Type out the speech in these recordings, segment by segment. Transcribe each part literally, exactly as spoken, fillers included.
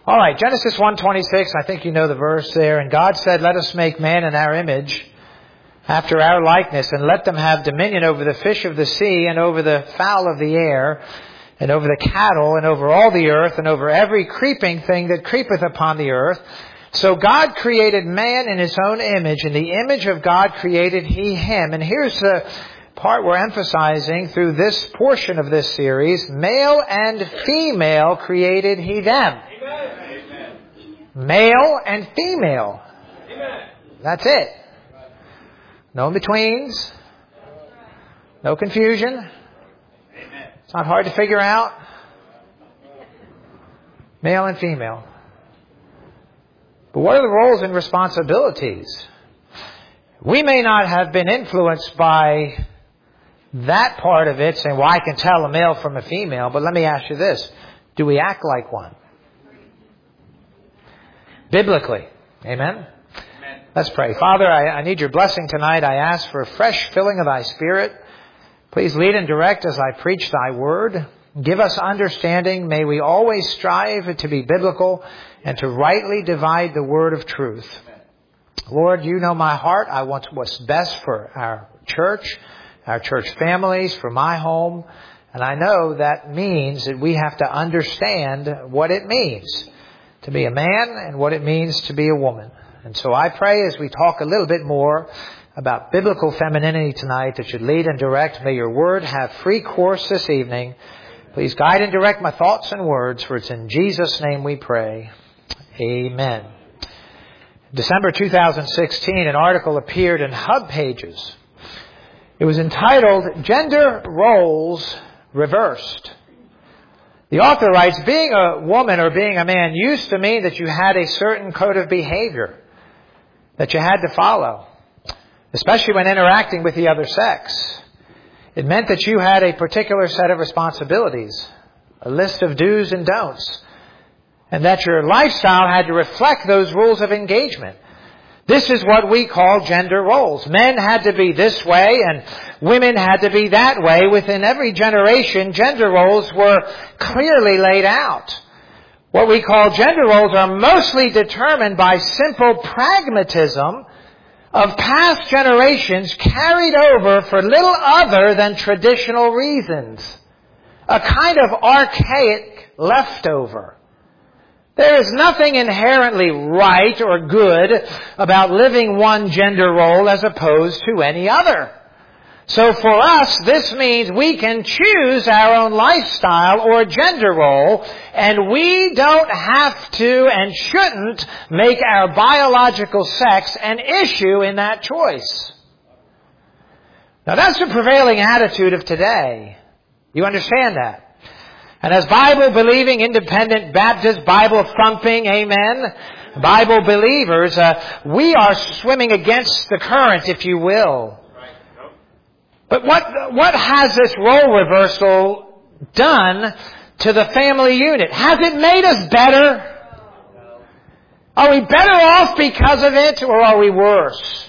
All right, Genesis one twenty-six, I think you know the verse there. And God said, let us make man in our image, after our likeness, and let them have dominion over the fish of the sea, and over the fowl of the air, and over the cattle, and over all the earth, and over every creeping thing that creepeth upon the earth. So God created man in His own image. In the image of God created He him. And here's the part we're emphasizing through this portion of this series. Male and female created He them. Amen. Male and female. Amen. That's it. No in-betweens. No confusion. Amen. It's not hard to figure out. Male and female. But what are the roles and responsibilities? We may not have been influenced by that part of it, saying, well, I can tell a male from a female, but let me ask you this. Do we act like one? Biblically. Amen? Amen. Let's pray. Father, I, I need your blessing tonight. I ask for a fresh filling of thy Spirit. Please lead and direct as I preach thy word. Give us understanding. May we always strive to be biblical and to rightly divide the word of truth. Amen. Lord, you know my heart. I want what's best for our church, our church families, for my home. And I know that means that we have to understand what it means to be a man and what it means to be a woman. And so I pray as we talk a little bit more about biblical femininity tonight that should lead and direct. May your word have free course this evening. Please guide and direct my thoughts and words, for it's in Jesus' name we pray. Amen. December two thousand sixteen, an article appeared in Hub Pages. It was entitled, Gender Roles Reversed. The author writes, being a woman or being a man used to mean that you had a certain code of behavior that you had to follow, especially when interacting with the other sex. It meant that you had a particular set of responsibilities, a list of do's and don'ts, and that your lifestyle had to reflect those rules of engagement. This is what we call gender roles. Men had to be this way and women had to be that way. Within every generation, gender roles were clearly laid out. What we call gender roles are mostly determined by simple pragmatism of past generations carried over for little other than traditional reasons. A kind of archaic leftover. There is nothing inherently right or good about living one gender role as opposed to any other. So for us, this means we can choose our own lifestyle or gender role, and we don't have to and shouldn't make our biological sex an issue in that choice. Now that's the prevailing attitude of today. You understand that? And as Bible-believing, independent Baptist, Bible-thumping, amen, Bible believers, uh, we are swimming against the current, if you will. But what what has this role reversal done to the family unit? Has it made us better? Are we better off because of it, or are we worse?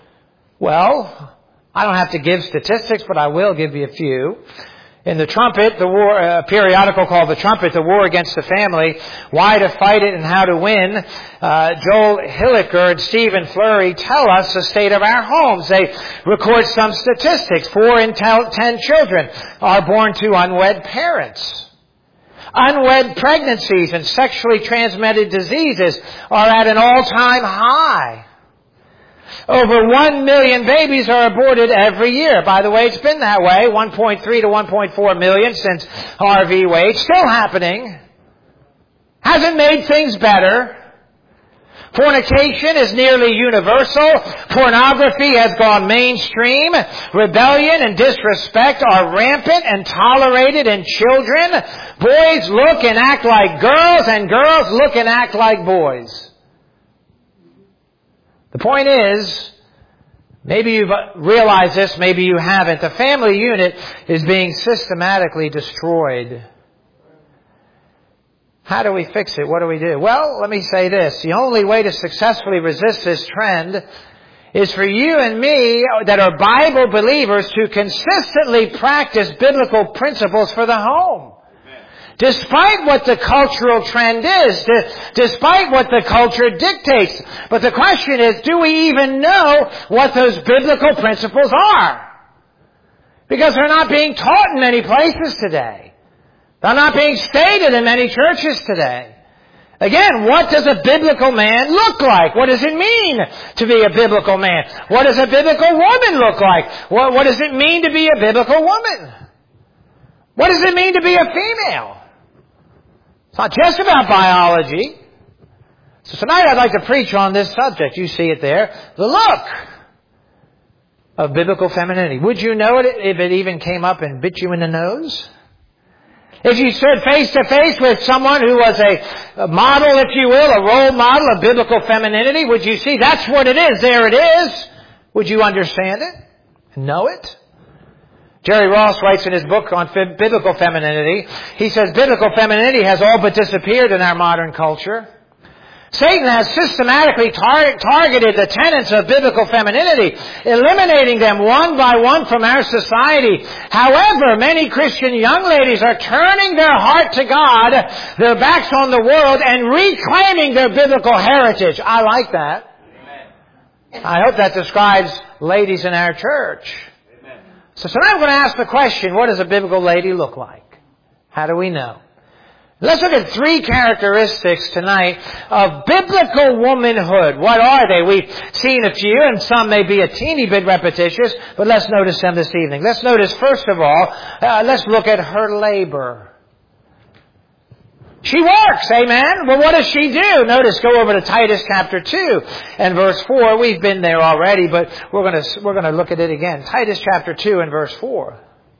Well, I don't have to give statistics, but I will give you a few. In The Trumpet, the war, a periodical called The Trumpet, the War Against the Family, Why to Fight It and How to Win, uh, Joel Hilliker and Stephen Flurry tell us the state of our homes. They record some statistics. Four in ten children are born to unwed parents. Unwed pregnancies and sexually transmitted diseases are at an all-time high. Over one million babies are aborted every year. By the way, it's been that way, one point three to one point four million since R V Wade. Still happening. Hasn't made things better. Fornication is nearly universal. Pornography has gone mainstream. Rebellion and disrespect are rampant and tolerated in children. Boys look and act like girls, and girls look and act like boys. The point is, maybe you've realized this, maybe you haven't. The family unit is being systematically destroyed. How do we fix it? What do we do? Well, let me say this. The only way to successfully resist this trend is for you and me that are Bible believers to consistently practice biblical principles for the home. Despite what the cultural trend is, despite what the culture dictates. But the question is, do we even know what those biblical principles are? Because they're not being taught in many places today. They're not being stated in many churches today. Again, what does a biblical man look like? What does it mean to be a biblical man? What does a biblical woman look like? What, what does it mean to be a biblical woman? What does it mean to be a female? It's not just about biology. So tonight I'd like to preach on this subject. You see it there. The look of biblical femininity. Would you know it if it even came up and bit you in the nose? If you stood face to face with someone who was a, a model, if you will, a role model of biblical femininity, would you see that's what it is? There it is. Would you understand it? Know it? Jerry Ross writes in his book on f- biblical femininity, he says biblical femininity has all but disappeared in our modern culture. Satan has systematically tar- targeted the tenets of biblical femininity, eliminating them one by one from our society. However, many Christian young ladies are turning their heart to God, their backs on the world, and reclaiming their biblical heritage. I like that. Amen. I hope that describes ladies in our church. Amen. So tonight I'm going to ask the question, what does a biblical lady look like? How do we know? Let's look at three characteristics tonight of biblical womanhood. What are they? We've seen a few, and some may be a teeny bit repetitious, but let's notice them this evening. Let's notice, first of all, uh, let's look at her labor. She works, amen? Well, what does she do? Notice, go over to Titus chapter two and verse four. We've been there already, but we're going to, we're going to look at it again. Titus chapter two and verse four.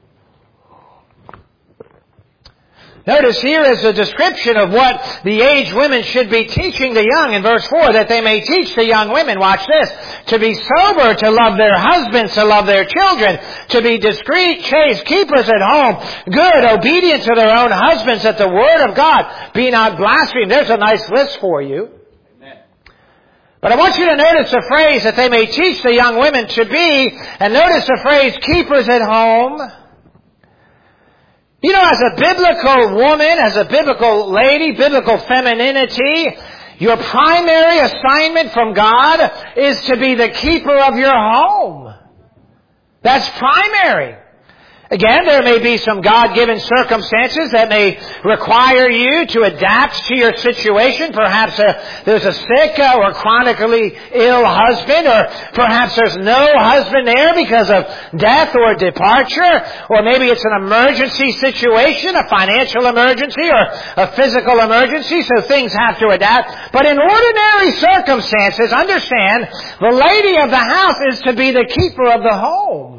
Notice here is a description of what the aged women should be teaching the young in verse four, that they may teach the young women, watch this, to be sober, to love their husbands, to love their children, to be discreet, chaste, keepers at home, good, obedient to their own husbands, that the word of God be not blasphemed. There's a nice list for you. Amen. But I want you to notice the phrase that they may teach the young women to be, and notice the phrase keepers at home. You know, as a biblical woman, as a biblical lady, biblical femininity, your primary assignment from God is to be the keeper of your home. That's primary. Again, there may be some God-given circumstances that may require you to adapt to your situation. Perhaps uh, there's a sick uh, or chronically ill husband, or perhaps there's no husband there because of death or departure, or maybe it's an emergency situation, a financial emergency or a physical emergency, so things have to adapt. But in ordinary circumstances, understand, the lady of the house is to be the keeper of the home.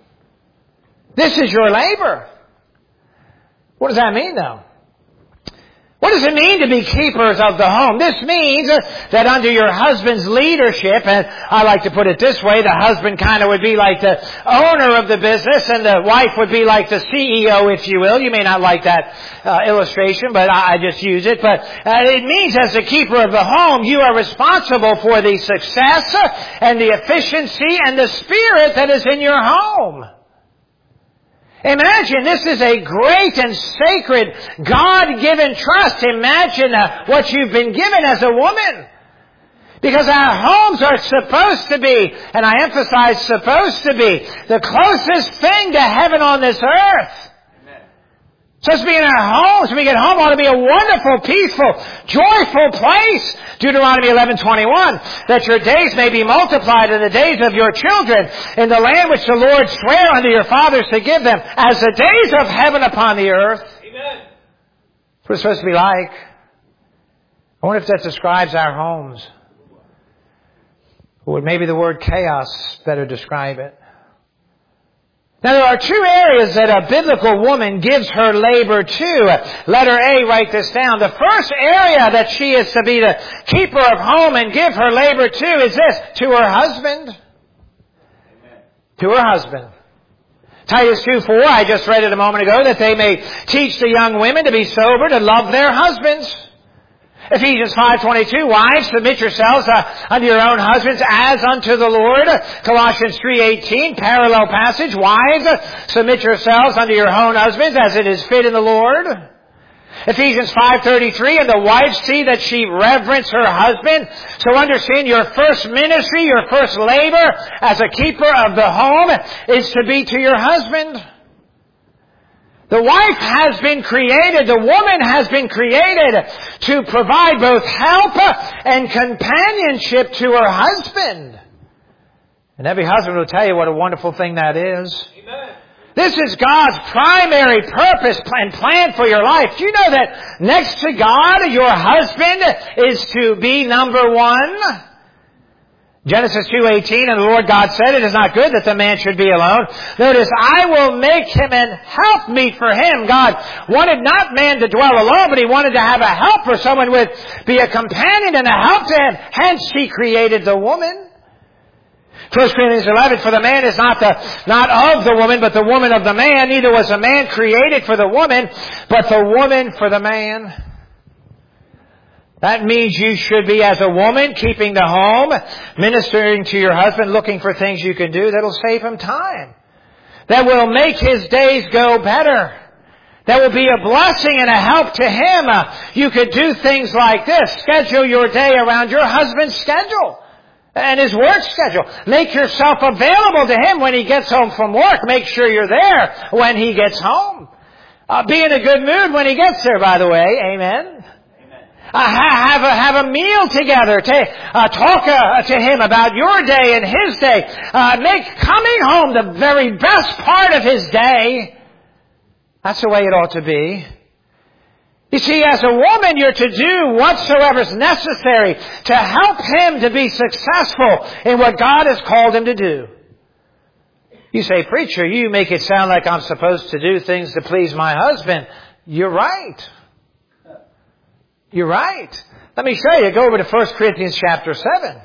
This is your labor. What does that mean, though? What does it mean to be keepers of the home? This means that under your husband's leadership, and I like to put it this way, the husband kind of would be like the owner of the business, and the wife would be like the C E O, if you will. You may not like that uh, illustration, but I, I just use it. But uh, it means as the keeper of the home, you are responsible for the success and the efficiency and the spirit that is in your home. Imagine, this is a great and sacred God-given trust. Imagine uh, what you've been given as a woman. Because our homes are supposed to be, and I emphasize supposed to be, the closest thing to heaven on this earth. It's supposed to be in our homes. When we get home, it ought to be a wonderful, peaceful, joyful place. Deuteronomy eleven twenty-one, that your days may be multiplied in the days of your children in the land which the Lord sware unto your fathers to give them, as the days of heaven upon the earth. Amen. That's what it's supposed to be like. I wonder if that describes our homes. Or would maybe the word chaos better describe it? Now, there are two areas that a biblical woman gives her labor to. Letter A, write this down. The first area that she is to be the keeper of home and give her labor to is this, to her husband. Amen. To her husband. Titus two four, I just read it a moment ago, that they may teach the young women to be sober, to love their husbands. Ephesians five twenty-two, wives, submit yourselves uh, unto your own husbands as unto the Lord. Colossians three eighteen, parallel passage, wives, uh, submit yourselves unto your own husbands as it is fit in the Lord. Ephesians five thirty-three, and the wife see that she reverence her husband. So understand your first ministry, your first labor as a keeper of the home is to be to your husband. The wife has been created, the woman has been created to provide both help and companionship to her husband. And every husband will tell you what a wonderful thing that is. Amen. This is God's primary purpose and plan for your life. Do you know that next to God, your husband is to be number one? Genesis two eighteen, and the Lord God said, it is not good that the man should be alone. Notice, I will make him an helpmeet for him. God wanted not man to dwell alone, but He wanted to have a helper, someone with, be a companion and a help to him. Hence, He created the woman. First Corinthians eleven, for the man is not the, not of the woman, but the woman of the man. Neither was the man created for the woman, but the woman for the man. That means you should be, as a woman, keeping the home, ministering to your husband, looking for things you can do that'll save him time, that will make his days go better, that will be a blessing and a help to him. Uh, you could do things like this. Schedule your day around your husband's schedule and his work schedule. Make yourself available to him when he gets home from work. Make sure you're there when he gets home. Uh, be in a good mood when he gets there, by the way. Amen. Uh, have a have a meal together. To, uh, talk uh, to him about your day and his day. Uh, make coming home the very best part of his day. That's the way it ought to be. You see, as a woman, you're to do whatsoever is necessary to help him to be successful in what God has called him to do. You say, preacher, you make it sound like I'm supposed to do things to please my husband. You're right. You're right. Let me show you. Go over to First Corinthians chapter seven.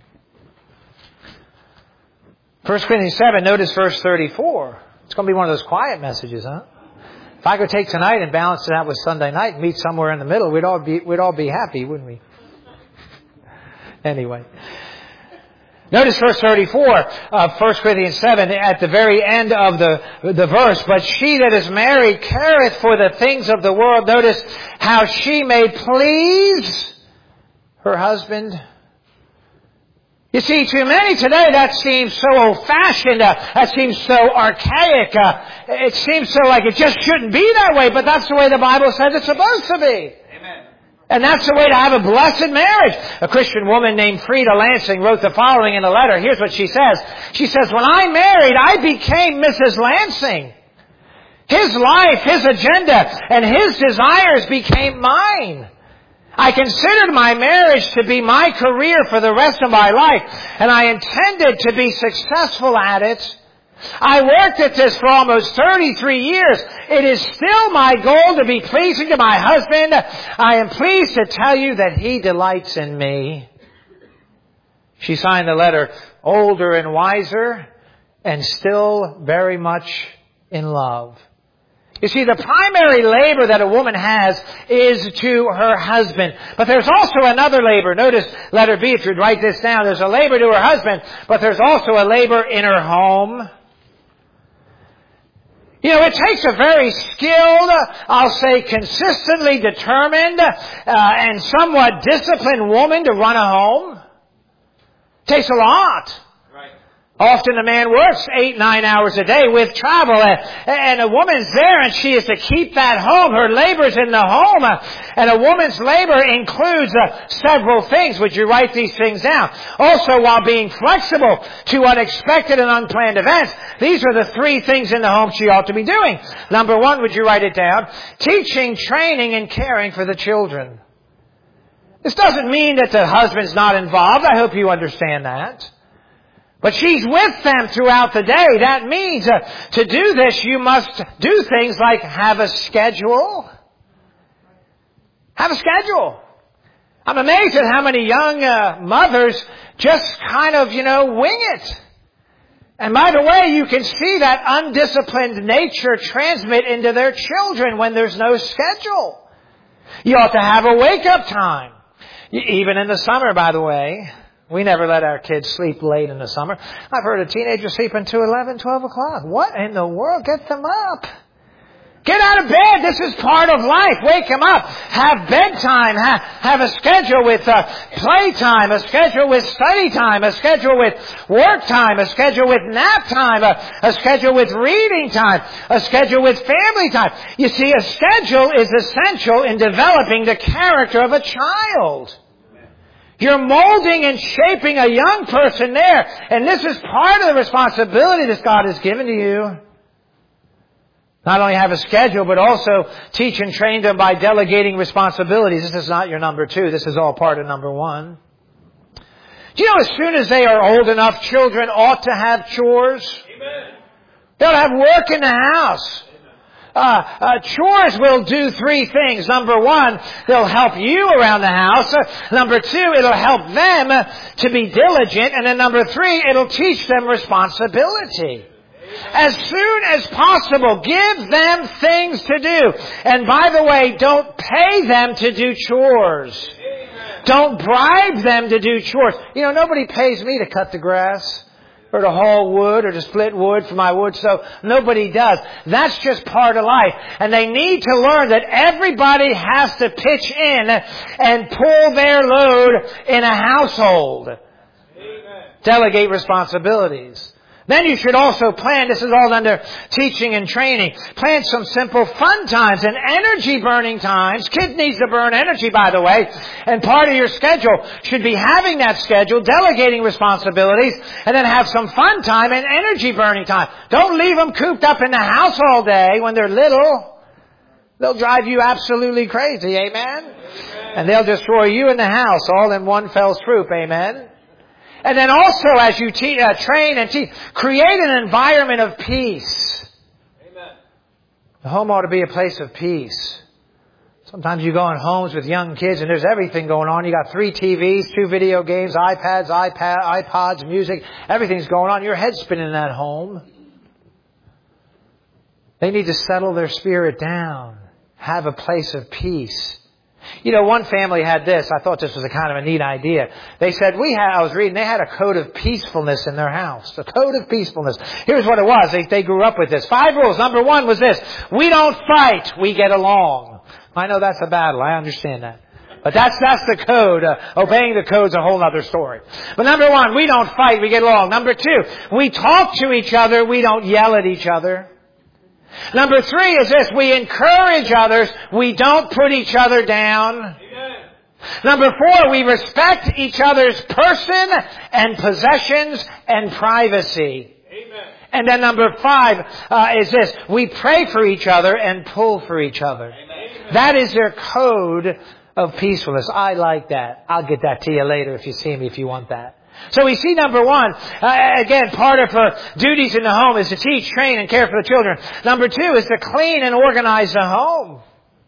First Corinthians seven, notice verse thirty-four. It's going to be one of those quiet messages, huh? If I could take tonight and balance it out with Sunday night and meet somewhere in the middle, we'd all be, we'd all be happy, wouldn't we? Anyway. Notice verse thirty-four of First Corinthians seven at the very end of the, the verse. But she that is married careth for the things of the world. Notice how she may please her husband. You see, to many today that seems so old-fashioned. Uh, that seems so archaic. Uh, it seems so like it just shouldn't be that way. But that's the way the Bible says it's supposed to be. And that's the way to have a blessed marriage. A Christian woman named Frida Lansing wrote the following in a letter. Here's what she says. She says, when I married, I became Missus Lansing. His life, his agenda, and his desires became mine. I considered my marriage to be my career for the rest of my life, and I intended to be successful at it. I worked at this for almost thirty-three years. It is still my goal to be pleasing to my husband. I am pleased to tell you that he delights in me. She signed the letter, older and wiser, and still very much in love. You see, the primary labor that a woman has is to her husband. But there's also another labor. Notice letter B, if you'd write this down. There's a labor to her husband, but there's also a labor in her home. You know, it takes a very skilled, I'll say consistently determined, uh, and somewhat disciplined woman to run a home. It takes a lot. Right. Often a man works eight, nine hours a day with travel, and, and a woman's there and she is to keep that home. Her labor's in the home. And a woman's labor includes uh, several things. Would you write these things down? Also, while being flexible to unexpected and unplanned events, these are the three things in the home she ought to be doing. Number one, would you write it down? Teaching, training, and caring for the children. This doesn't mean that the husband's not involved. I hope you understand that. But she's with them throughout the day. That means uh, to do this, you must do things like have a schedule. Have a schedule. I'm amazed at how many young uh, mothers just kind of, you know, wing it. And by the way, you can see that undisciplined nature transmit into their children when there's no schedule. You ought to have a wake-up time. Even in the summer, by the way. We never let our kids sleep late in the summer. I've heard a teenager sleep until eleven, twelve o'clock. What in the world? Get them up. Get out of bed. This is part of life. Wake him up. Have bedtime. Have, have a schedule with uh, playtime, a schedule with study time, a schedule with work time, a schedule with nap time, a, a schedule with reading time, a schedule with family time. You see, a schedule is essential in developing the character of a child. You're molding and shaping a young person there. And this is part of the responsibility that God has given to you. Not only have a schedule, but also teach and train them by delegating responsibilities. This is not your number two. This is all part of number one. Do you know as soon as they are old enough, children ought to have chores? Amen. They ought to have work in the house. Uh, uh, chores will do three things. Number one, they'll help you around the house. Uh, number two, it'll help them uh, to be diligent. And then number three, it'll teach them responsibility. As soon as possible, give them things to do. And by the way, don't pay them to do chores. Don't bribe them to do chores. You know, nobody pays me to cut the grass or to haul wood or to split wood for my wood stove. Nobody does. That's just part of life. And they need to learn that everybody has to pitch in and pull their load in a household. Amen. Delegate responsibilities. Then you should also plan, this is all under teaching and training, plan some simple fun times and energy burning times. Kid needs to burn energy, by the way. And part of your schedule should be having that schedule, delegating responsibilities, and then have some fun time and energy burning time. Don't leave them cooped up in the house all day when they're little. They'll drive you absolutely crazy, amen? Amen. And they'll destroy you in the house all in one fell swoop, amen? And then also, as you te- uh, train and teach, create an environment of peace. Amen. The home ought to be a place of peace. Sometimes you go in homes with young kids and there's everything going on. You got three T Vs, two video games, iPads, iPad, iPods, music. Everything's going on. Your head's spinning in that home. They need to settle their spirit down. Have a place of peace. You know, one family had this. I thought this was a kind of a neat idea. They said, we had, I was reading, they had a code of peacefulness in their house. A code of peacefulness. Here's what it was. They, they grew up with this. Five rules. Number one was this. We don't fight. We get along. I know that's a battle. I understand that. But that's, that's the code. Uh, obeying the code's a whole other story. But number one, we don't fight. We get along. Number two, we talk to each other. We don't yell at each other. Number three is this. We encourage others. We don't put each other down. Amen. Number four, we respect each other's person and possessions and privacy. Amen. And then number five uh, is this. We pray for each other and pull for each other. Amen. That is their code of peacefulness. I like that. I'll get that to you later if you see me, if you want that. So we see number one, uh, again, part of her duties in the home is to teach, train, and care for the children. Number two is to clean and organize the home.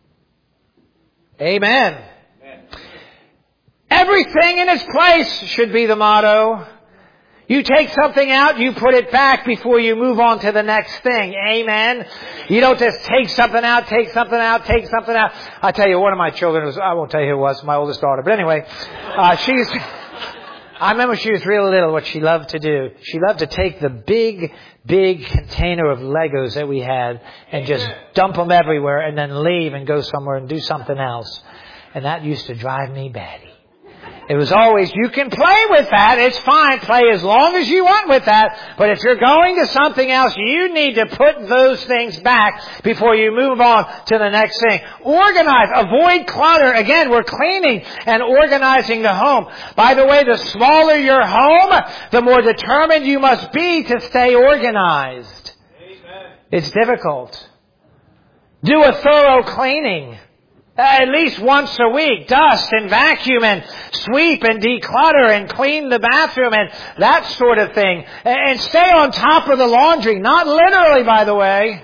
Amen. Amen. Everything in its place should be the motto. You take something out, you put it back before you move on to the next thing. Amen. You don't just take something out, take something out, take something out. I tell you, one of my children was, I won't tell you who it was, my oldest daughter. But anyway, uh, she's... I remember she was real little, what she loved to do. She loved to take the big, big container of Legos that we had and just dump them everywhere and then leave and go somewhere and do something else. And that used to drive me batty. It was always, you can play with that. It's fine. Play as long as you want with that. But if you're going to something else, you need to put those things back before you move on to the next thing. Organize. Avoid clutter. Again, we're cleaning and organizing the home. By the way, the smaller your home, the more determined you must be to stay organized. Amen. It's difficult. Do a thorough cleaning. At least once a week, dust and vacuum and sweep and declutter and clean the bathroom and that sort of thing. And stay on top of the laundry. Not literally, by the way.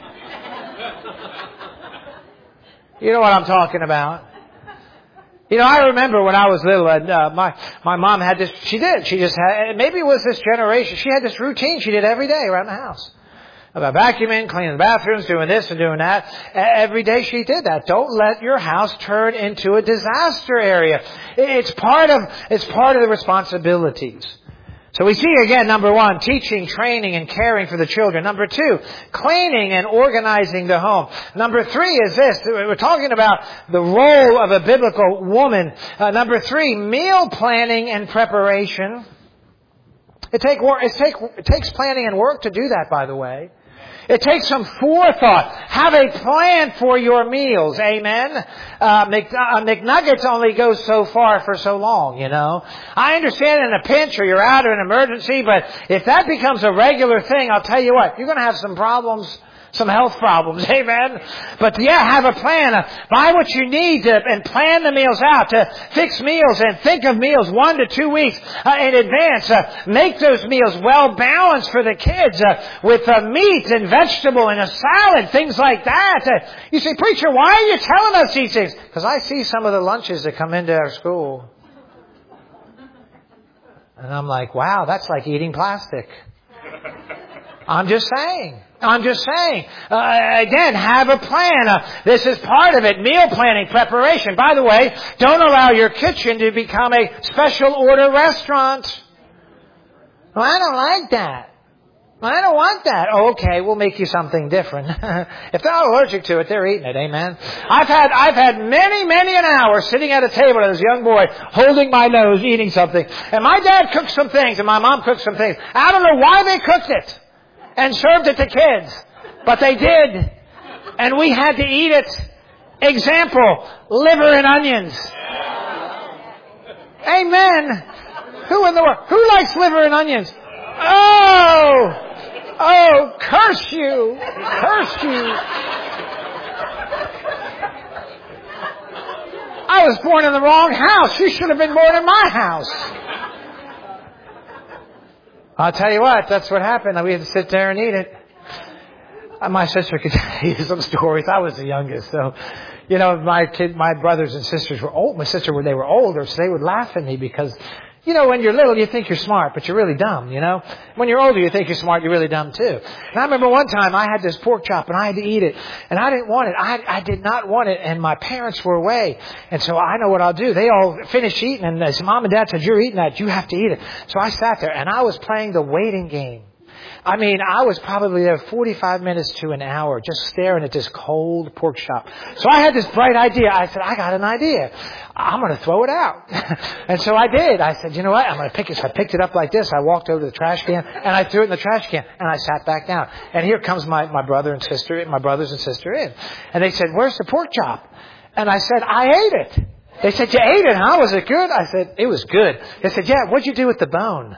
You know what I'm talking about. You know, I remember when I was little, and uh, my my mom had this, she did, she just had, maybe it was this generation, she had this routine she did every day around the house. About vacuuming, cleaning the bathrooms, doing this and doing that. Every day she did that. Don't let your house turn into a disaster area. It's part of, it's part of the responsibilities. So we see again, number one, teaching, training, and caring for the children. Number two, cleaning and organizing the home. Number three is this. We're talking about the role of a biblical woman. Uh, number three, meal planning and preparation. It, take, it, take, it takes planning and work to do that, by the way. It takes some forethought. Have a plan for your meals. Amen. Uh, Mc, uh, McNuggets only goes so far for so long, you know. I understand in a pinch or you're out of an emergency, but if that becomes a regular thing, I'll tell you what, you're going to have some problems. Some health problems, amen? But yeah, have a plan. Uh, buy what you need to, and plan the meals out. To fix meals and think of meals one to two weeks uh, in advance. Uh, make those meals well balanced for the kids uh, with uh, meat and vegetable and a salad, things like that. Uh, you say, preacher, why are you telling us these things? Because I see some of the lunches that come into our school. And I'm like, wow, that's like eating plastic. I'm just saying. I'm just saying. Uh, again, have a plan. Uh, this is part of it. Meal planning, preparation. By the way, don't allow your kitchen to become a special order restaurant. Well, I don't like that. Well, I don't want that. Oh, okay, we'll make you something different. If they're not allergic to it, they're eating it. Amen. I've had I've had many, many an hour sitting at a table as a young boy, holding my nose, eating something. And my dad cooked some things, and my mom cooked some things. I don't know why they cooked it and served it to kids. But they did. And we had to eat it. Example, liver and onions. Amen. Who in the world? Who likes liver and onions? Oh! Oh, curse you! Curse you! I was born in the wrong house. You should have been born in my house. I'll tell you what, that's what happened. We had to sit there and eat it. My sister could tell you some stories. I was the youngest, so you know, my kid, my brothers and sisters were old. My sister, when they were older, so they would laugh at me because, you know, when you're little, you think you're smart, but you're really dumb. You know, when you're older, you think you're smart, you're really dumb too. And I remember one time I had this pork chop and I had to eat it, and I didn't want it. I I did not want it, and my parents were away, and so I know what I'll do. They all finished eating, and as mom and dad said, "You're eating that. You have to eat it." So I sat there and I was playing the waiting game. I mean, I was probably there forty-five minutes to an hour just staring at this cold pork chop. So I had this bright idea. I said, I got an idea. I'm going to throw it out. And so I did. I said, you know what? I'm going to pick it. So I picked it up like this. I walked over to the trash can and I threw it in the trash can and I sat back down. And here comes my, my brother and sister, my brothers and sister in. And they said, where's the pork chop? And I said, I ate it. They said, you ate it, huh? Was it good? I said, it was good. They said, yeah, what'd you do with the bone?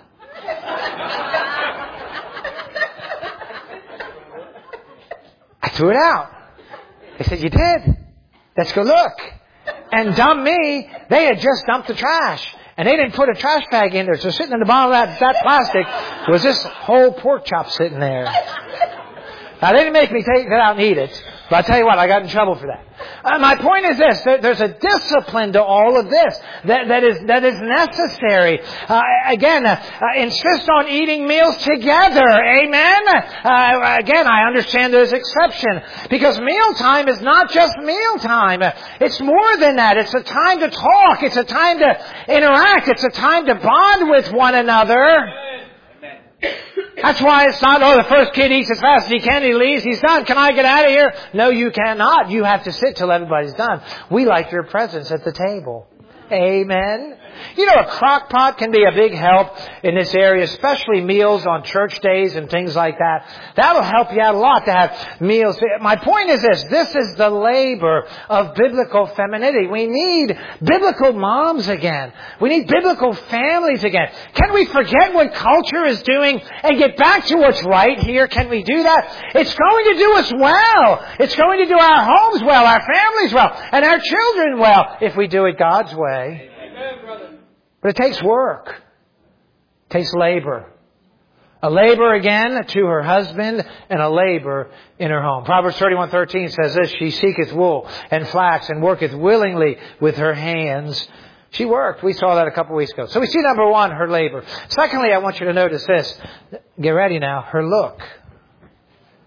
I threw it out. They said, you did? Let's go look. And dumb me, they had just dumped the trash. And they didn't put a trash bag in there. So sitting in the bottom of that, that plastic was this whole pork chop sitting there. Now, they didn't make me take it out and eat it. But I'll tell you what, I got in trouble for that. Uh, my point is this. There, there's a discipline to all of this that, that is that is necessary. Uh, again, uh, uh, insist on eating meals together. Amen? Uh, again, I understand there's exception. Because mealtime is not just mealtime. Uh, it's more than that. It's a time to talk. It's a time to interact. It's a time to bond with one another. That's why it's not, oh, the first kid eats as fast as he can, he leaves, he's done. Can I get out of here? No, you cannot. You have to sit till everybody's done. We like your presence at the table. Amen. You know, a crock pot can be a big help in this area, especially meals on church days and things like that. That'll help you out a lot to have meals. My point is this. This is the labor of biblical femininity. We need biblical moms again. We need biblical families again. Can we forget what culture is doing and get back to what's right here? Can we do that? It's going to do us well. It's going to do our homes well, our families well, and our children well if we do it God's way. Amen, brother. But it takes work. It takes labor. A labor again to her husband and a labor in her home. Proverbs thirty-one thirteen says this, she seeketh wool and flax and worketh willingly with her hands. She worked. We saw that a couple of weeks ago. So we see number one, her labor. Secondly, I want you to notice this. Get ready now. Her look.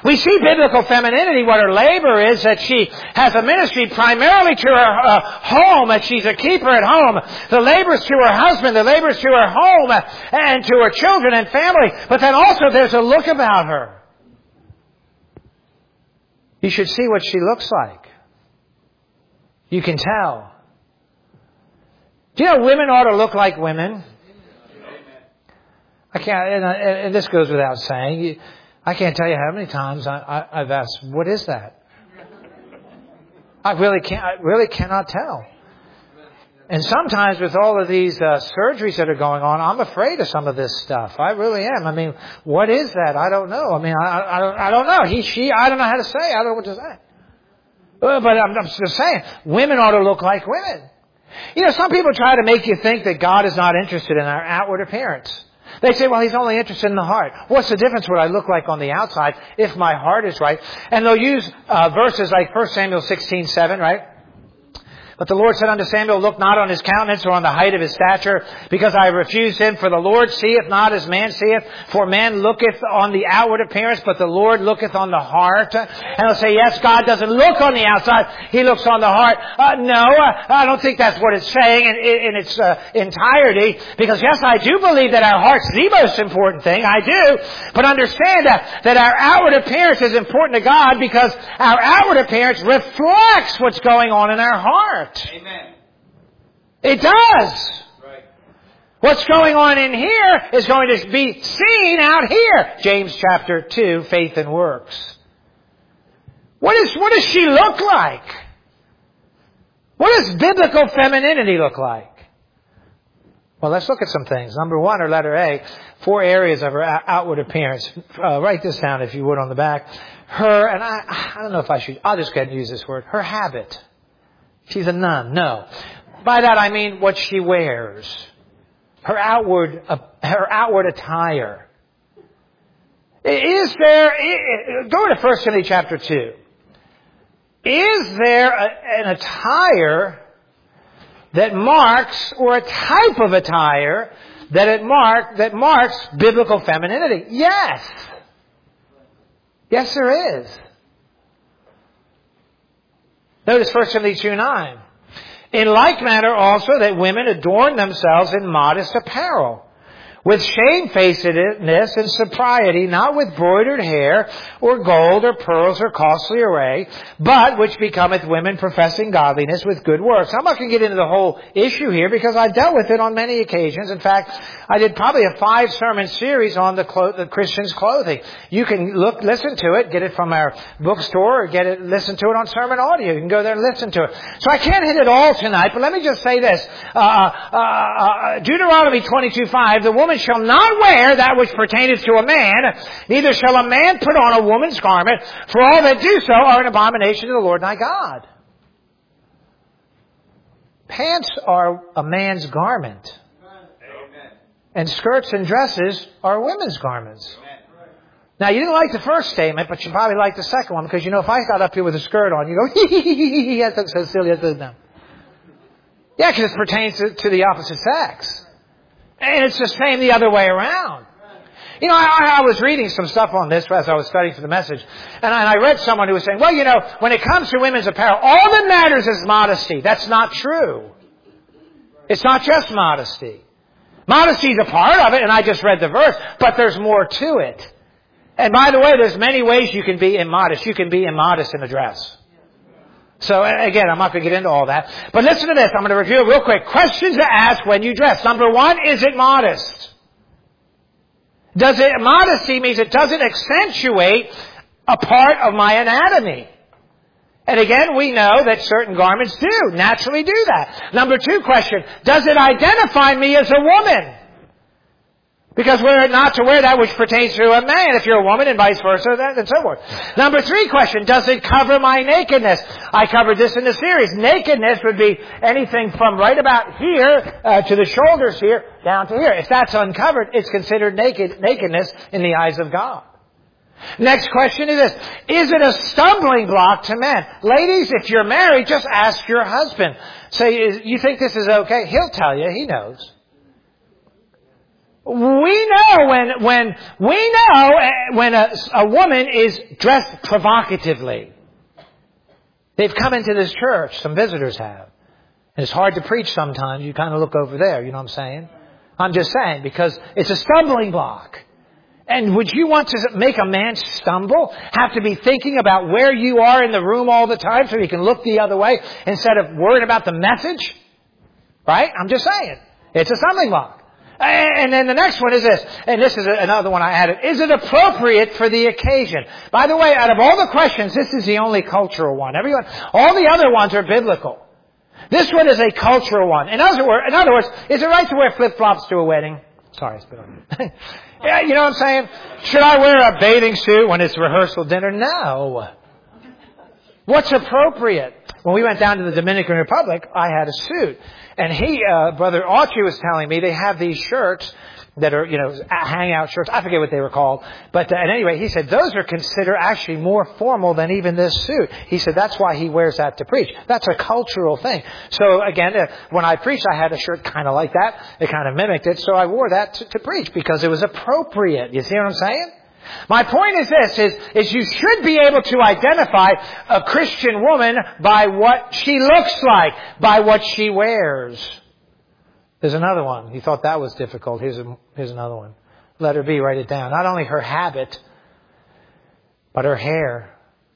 We see biblical femininity, what her labor is, that she has a ministry primarily to her uh, home, that she's a keeper at home. The labors to her husband, the labors to her home, uh, and to her children and family. But then also there's a look about her. You should see what she looks like. You can tell. Do you know women ought to look like women? I can't, and, and this goes without saying. I can't tell you how many times I, I, I've asked, what is that? I really can't, I really cannot tell. And sometimes with all of these uh, surgeries that are going on, I'm afraid of some of this stuff. I really am. I mean, what is that? I don't know. I mean, I, I, don't, I don't know. He, she, I don't know how to say. I don't know what to say. Uh, but I'm, I'm just saying, women ought to look like women. You know, some people try to make you think that God is not interested in our outward appearance. They say, well, He's only interested in the heart. What's the difference what I look like on the outside if my heart is right? And they'll use uh, verses like First Samuel sixteen seven, right? But the Lord said unto Samuel, look not on his countenance or on the height of his stature, because I refused him. For the Lord seeth not as man seeth. For man looketh on the outward appearance, but the Lord looketh on the heart. And they'll say, yes, God doesn't look on the outside. He looks on the heart. Uh, no, I don't think that's what it's saying in, in its uh, entirety. Because yes, I do believe that our heart's the most important thing. I do. But understand that, that our outward appearance is important to God, because our outward appearance reflects what's going on in our heart. Amen. It does. Right. What's going on in here is going to be seen out here. James chapter two, faith and works. What is, what does she look like? What does biblical femininity look like? Well, let's look at some things. Number one, or letter A, four areas of her outward appearance. Uh, write this down if you would on the back. Her, and I, I don't know if I should, I'll just go ahead and use this word. Her habit. She's a nun. No. By that I mean what she wears. Her outward, uh, her outward attire. Is there, go to First Timothy chapter two. Is there a, an attire that marks, or a type of attire that it mark, that marks biblical femininity? Yes. Yes, there is. Notice First Timothy two nine. In like manner also that women adorn themselves in modest apparel, with shamefacedness and sobriety, not with broidered hair, or gold, or pearls, or costly array, but which becometh women professing godliness with good works. I'm not going to get into the whole issue here, because I've dealt with it on many occasions. In fact, I did probably a five-sermon series on the, clo- the Christian's clothing. You can look, listen to it, get it from our bookstore, or get it, listen to it on sermon audio. You can go there and listen to it. So I can't hit it all tonight, but let me just say this. Uh, uh, uh, Deuteronomy twenty-two five, the woman shall not wear that which pertaineth to a man, neither shall a man put on a woman's garment, for all that do so are an abomination to the Lord thy God. Pants are a man's garment. Amen. And skirts and dresses are women's garments. Amen. Now, you didn't like the first statement, but you probably like the second one, because you know if I got up here with a skirt on, you go, hee hee hee hee hee, that's so silly, that's so dumb. Yeah, because it pertains to, to the opposite sex. And it's the same the other way around. You know, I, I was reading some stuff on this as I was studying for the message. And I, and I read someone who was saying, well, you know, when it comes to women's apparel, all that matters is modesty. That's not true. It's not just modesty. Modesty is a part of it, and I just read the verse, but there's more to it. And by the way, there's many ways you can be immodest. You can be immodest in a dress. So again, I'm not going to get into all that. But listen to this. I'm going to review it real quick. Questions to ask when you dress. Number one, is it modest? Does it, modesty means it doesn't accentuate a part of my anatomy. And again, we know that certain garments do, naturally do that. Number two question, does it identify me as a woman? Because we're not to wear that which pertains to a man if you're a woman, and vice versa, and so forth. Number three question, does it cover my nakedness? I covered this in the series. Nakedness would be anything from right about here uh, to the shoulders here, down to here. If that's uncovered, it's considered naked nakedness in the eyes of God. Next question is this. Is it a stumbling block to men? Ladies, if you're married, just ask your husband. Say, you think this is okay? He'll tell you. He knows. We know when, when, we know when a, a woman is dressed provocatively. They've come into this church, some visitors have. And it's hard to preach sometimes. You kind of look over there, you know what I'm saying? I'm just saying, because it's a stumbling block. And would you want to make a man stumble? Have to be thinking about where you are in the room all the time so he can look the other way instead of worrying about the message? Right? I'm just saying. It's a stumbling block. And then the next one is this, and this is another one I added. Is it appropriate for the occasion? By the way, out of all the questions, this is the only cultural one. Everyone, all the other ones are biblical. This one is a cultural one. In other words, in other words, is it right to wear flip-flops to a wedding? Sorry, I spit on you. Yeah, you know what I'm saying? Should I wear a bathing suit when it's rehearsal dinner? No. What's appropriate? When we went down to the Dominican Republic, I had a suit. And he, uh, Brother Autry was telling me they have these shirts that are, you know, hangout shirts. I forget what they were called. But uh, at any rate, he said those are considered actually more formal than even this suit. He said that's why he wears that to preach. That's a cultural thing. So again, uh, when I preached, I had a shirt kind of like that. It kind of mimicked it. So I wore that to, to preach because it was appropriate. You see what I'm saying? My point is this, is, is you should be able to identify a Christian woman by what she looks like, by what she wears. There's another one. You thought that was difficult. Here's, a, here's another one. Letter B, write it down. Not only her habit, but her hair.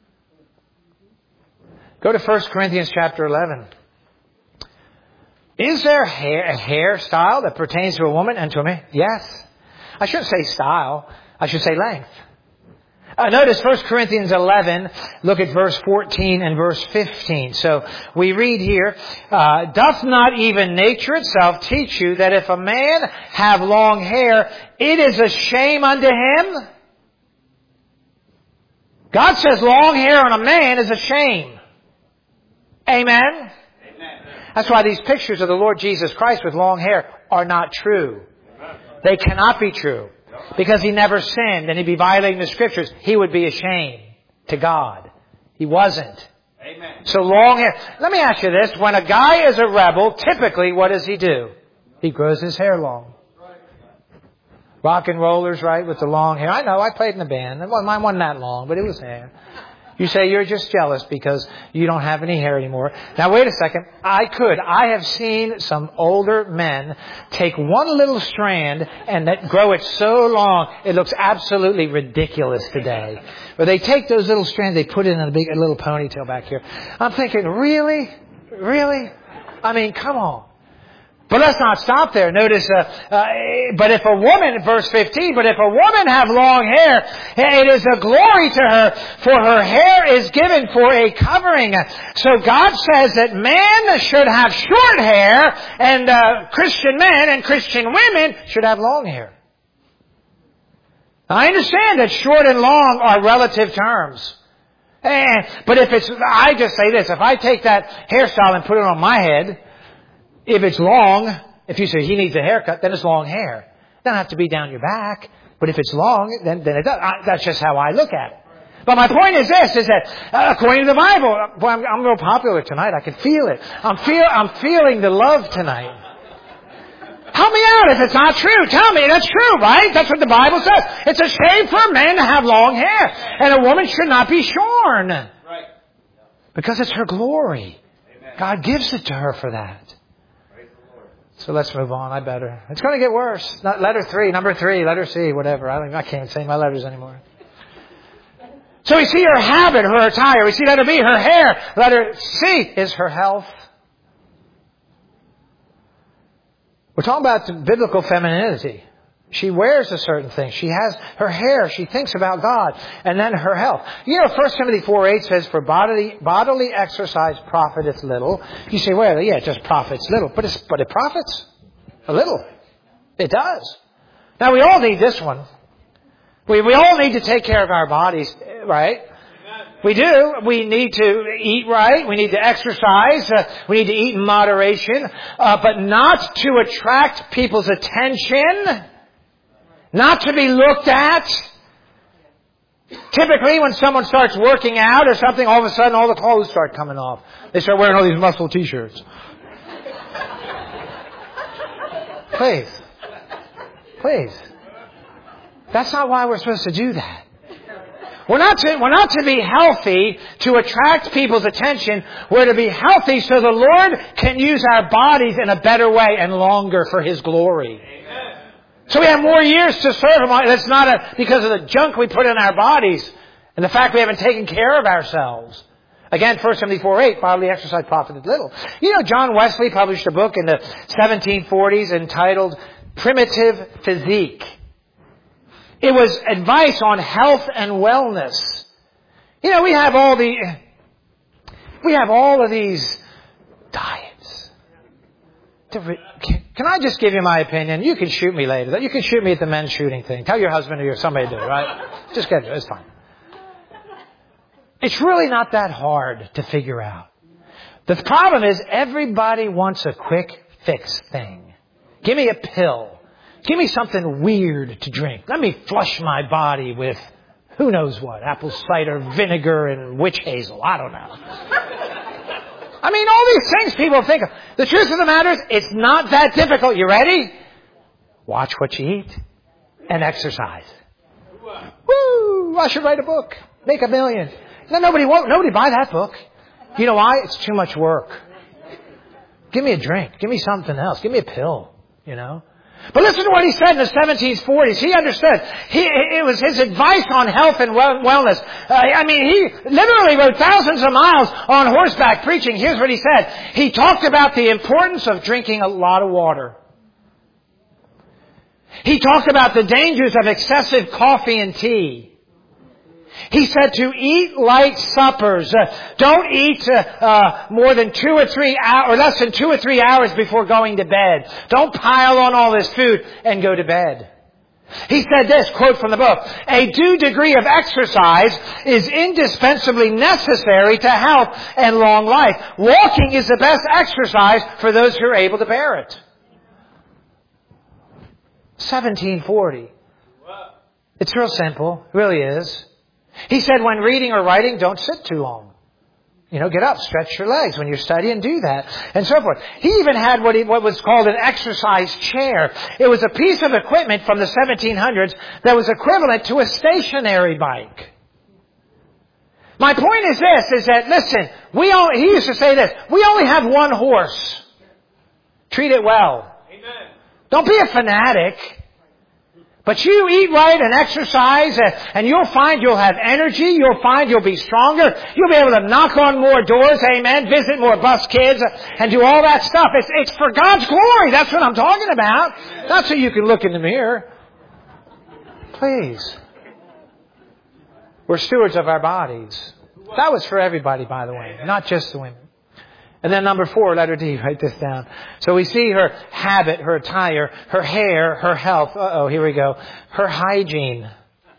Go to First Corinthians chapter eleven. Is there hair, a hairstyle that pertains to a woman and to a man? Yes. I shouldn't say style. I should say length. Uh, notice First Corinthians eleven, look at verse fourteen and verse fifteen. So we read here, uh, doth not even nature itself teach you that if a man have long hair, it is a shame unto him? God says long hair on a man is a shame. Amen? Amen. That's why these pictures of the Lord Jesus Christ with long hair are not true. They cannot be true. Because he never sinned and he'd be violating the Scriptures. He would be a shame to God. He wasn't. Amen. So long hair. Let me ask you this. When a guy is a rebel, typically what does he do? He grows his hair long. Rock and rollers, right, with the long hair. I know, I played in the band. Well, mine wasn't that long, but it was hair. You say you're just jealous because you don't have any hair anymore. Now wait a second. I could. I have seen some older men take one little strand and that grow it so long it looks absolutely ridiculous today. Or they take those little strands, they put it in a big a little ponytail back here. I'm thinking, really? Really? I mean, come on. But let's not stop there. Notice, uh, uh, but if a woman, verse fifteen, but if a woman have long hair, it is a glory to her, for her hair is given for a covering. So God says that man should have short hair, and uh, Christian men and Christian women should have long hair. Now, I understand that short and long are relative terms. Eh, but if it's, I just say this, if I take that hairstyle and put it on my head, if it's long, if you say he needs a haircut, then it's long hair. It doesn't have to be down your back. But if it's long, then, then it does. I, that's just how I look at it. But my point is this, is that uh, according to the Bible, boy, I'm, I'm real popular tonight. I can feel it. I'm feel, I'm feeling the love tonight. Help me out if it's not true. Tell me that's true, right? That's what the Bible says. It's a shame for a man to have long hair. And a woman should not be shorn. Right. Because it's her glory. Amen. God gives it to her for that. So let's move on. I better. It's going to get worse. Not letter three, number three, letter C, whatever. I don't. I can't say my letters anymore. So we see her habit, her attire. We see letter B, her hair. Letter C is her health. We're talking about the biblical femininity. She wears a certain thing. She has her hair. She thinks about God. And then her health. You know, First Timothy four eight says, for bodily, bodily exercise profiteth little. You say, well, yeah, it just profits little. But, it's, but it profits a little. It does. Now, we all need this one. We, we all need to take care of our bodies, right? We do. We need to eat right. We need to exercise. Uh, we need to eat in moderation. Uh, but not to attract people's attention. Not to be looked at. Typically, when someone starts working out or something, all of a sudden all the clothes start coming off. They start wearing all these muscle t-shirts. Please. Please. That's not why we're supposed to do that. We're not to, we're not to be healthy to attract people's attention. We're to be healthy so the Lord can use our bodies in a better way and longer for His glory. Amen. So we have more years to serve Him. That's not a, because of the junk we put in our bodies and the fact we haven't taken care of ourselves. Again, First Timothy four eight, bodily exercise profited little. You know, John Wesley published a book in the seventeen forties entitled Primitive Physique. It was advice on health and wellness. You know, we have all the, we have all of these diets. Can I just give you my opinion? You can shoot me later. You can shoot me at the men's shooting thing. Tell your husband or somebody to do it, right? Just get it. It's fine. It's really not that hard to figure out. The problem is everybody wants a quick fix thing. Give me a pill. Give me something weird to drink. Let me flush my body with who knows what. Apple cider vinegar and witch hazel. I don't know. I mean, all these things people think of. The truth of the matter is, it's not that difficult. You ready? Watch what you eat and exercise. Woo! I should write a book. Make a million. No, nobody won't. Nobody buy that book. You know why? It's too much work. Give me a drink. Give me something else. Give me a pill. You know? But listen to what he said in the seventeen forties. He understood. He, it was his advice on health and wellness. Uh, I mean, he literally rode thousands of miles on horseback preaching. Here's what he said. He talked about the importance of drinking a lot of water. He talked about the dangers of excessive coffee and tea. He said to eat light suppers. Uh, don't eat uh, uh, more than two or three hours, or less than two or three hours before going to bed. Don't pile on all this food and go to bed. He said this, quote from the book, a due degree of exercise is indispensably necessary to health and long life. Walking is the best exercise for those who are able to bear it. seventeen forty. It's real simple. It really is. He said when reading or writing, don't sit too long. You know, get up, stretch your legs. When you're studying, do that, and so forth. He even had what, he, what was called an exercise chair. It was a piece of equipment from the seventeen hundreds that was equivalent to a stationary bike. My point is this, is that, listen, we only, he used to say this, we only have one horse. Treat it well. Amen. Don't be a fanatic. But you eat right and exercise and, and you'll find you'll have energy. You'll find you'll be stronger. You'll be able to knock on more doors, amen, visit more bus kids and do all that stuff. It's, it's for God's glory. That's what I'm talking about. Not so you can look in the mirror. Please. We're stewards of our bodies. That was for everybody, by the way, not just the women. And then number four, letter D, write this down. So we see her habit, her attire, her hair, her health. Uh-oh, here we go. Her hygiene.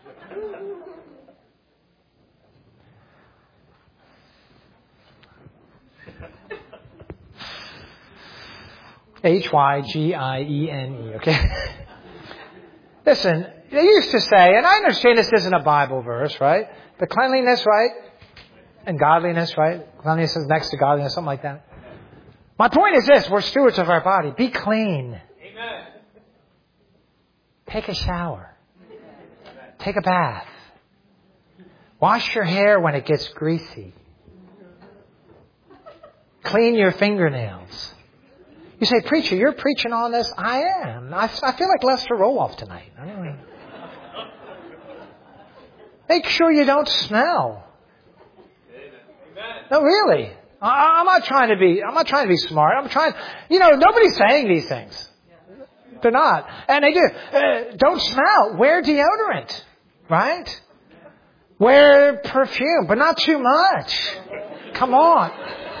H Y G I E N E, okay? Listen, they used to say, and I understand this isn't a Bible verse, right? But cleanliness, right? And godliness, right? Cleanliness is next to godliness, something like that. My point is this, we're stewards of our body. Be clean. Amen. Take a shower. Take a bath. Wash your hair when it gets greasy. Clean your fingernails. You say, preacher, you're preaching on this? I am. I, I feel like Lester Roloff tonight. I mean, make sure you don't smell. No, really. I, I'm not trying to be, I'm not trying to be smart. I'm trying, you know, nobody's saying these things. They're not. And they do. Uh, don't smell. Wear deodorant. Right? Wear perfume, but not too much. Come on.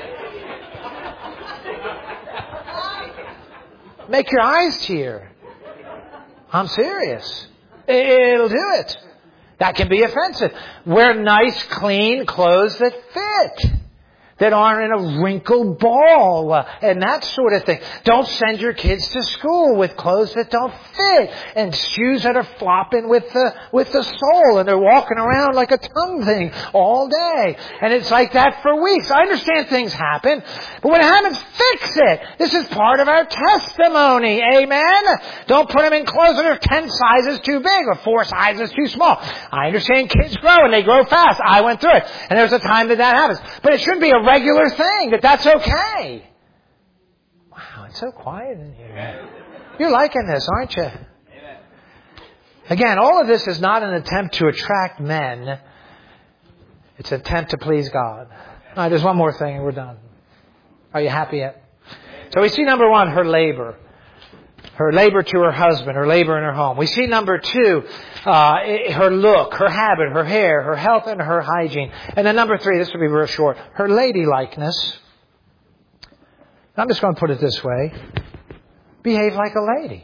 Make your eyes tear. I'm serious. It'll do it. That can be offensive. Wear nice, clean clothes that fit. that aren't in a wrinkled ball uh, and that sort of thing. Don't send your kids to school with clothes that don't fit and shoes that are flopping with the with the sole, and they're walking around like a tongue thing all day. And it's like that for weeks. I understand things happen, but when it happens, fix it. This is part of our testimony. Amen? Don't put them in clothes that are ten sizes too big or four sizes too small. I understand kids grow and they grow fast. I went through it. And there's a time that that happens. But it shouldn't be a regular thing, that that's okay. Wow, it's so quiet in here. You're liking this, aren't you? Again, all of this is not an attempt to attract men. It's an attempt to please God. All right, there's one more thing and we're done. Are you happy yet? So we see number one, her labor. Her labor to her husband, her labor in her home. We see number two, uh, her look, her habit, her hair, her health, and her hygiene. And then number three, this will be real short, her ladylikeness. I'm just going to put it this way. Behave like a lady.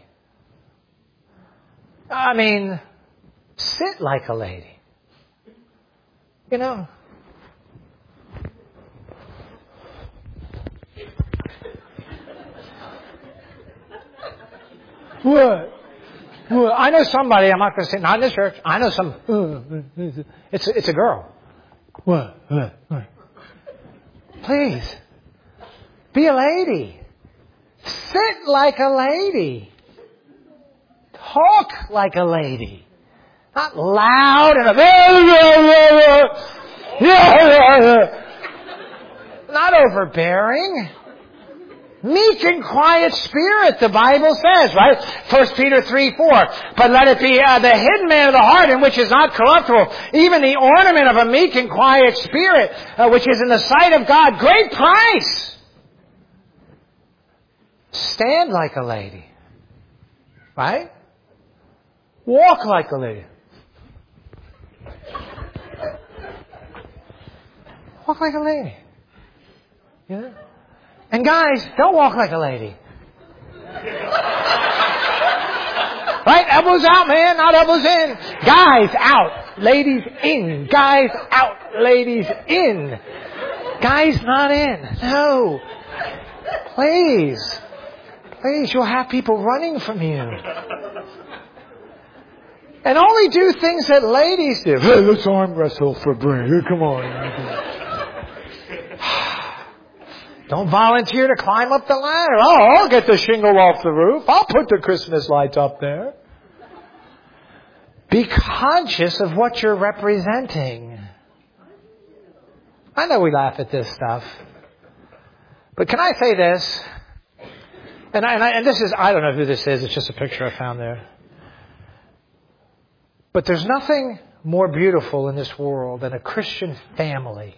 I mean, sit like a lady. You know. What? What? I know somebody, I'm not going to say, not in this church, I know some, it's, it's a girl. What? What? What? Please, be a lady. Sit like a lady. Talk like a lady. Not loud and a, not overbearing. Meek and quiet spirit, the Bible says, right? First Peter three four. But let it be uh, the hidden man of the heart, in which is not corruptible, even the ornament of a meek and quiet spirit, uh, which is in the sight of God, great price. Stand like a lady. Right? Walk like a lady. Walk like a lady. You know? And guys, don't walk like a lady. Right? Elbows out, man, not elbows in. Guys out, ladies in. Guys out, ladies in. Guys not in. No. Please. Please, you'll have people running from you. And only do things that ladies do. Hey, let's arm wrestle for bread. Come on. Don't volunteer to climb up the ladder. Oh, I'll get the shingle off the roof. I'll put the Christmas lights up there. Be conscious of what you're representing. I know we laugh at this stuff. But can I say this? And, I, and, I, and this is, I don't know who this is. It's just a picture I found there. But there's nothing more beautiful in this world than a Christian family.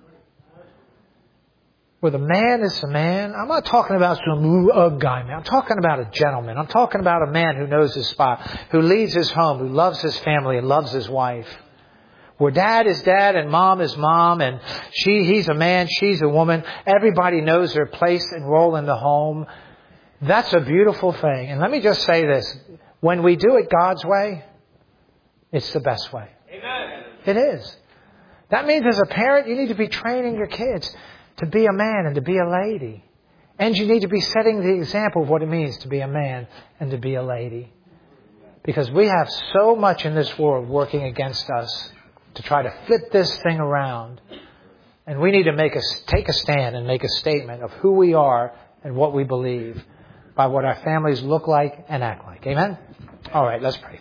Where the man is a man. I'm not talking about some uh, guy man. I'm talking about a gentleman. I'm talking about a man who knows his spot, who leads his home, who loves his family and loves his wife. Where dad is dad and mom is mom, and she he's a man, she's a woman. Everybody knows their place and role in the home. That's a beautiful thing. And let me just say this. When we do it God's way, it's the best way. Amen. It is. That means as a parent, you need to be training your kids to be a man and to be a lady. And you need to be setting the example of what it means to be a man and to be a lady. Because we have so much in this world working against us to try to flip this thing around. And we need to make a, take a stand and make a statement of who we are and what we believe by what our families look like and act like. Amen? All right, let's pray.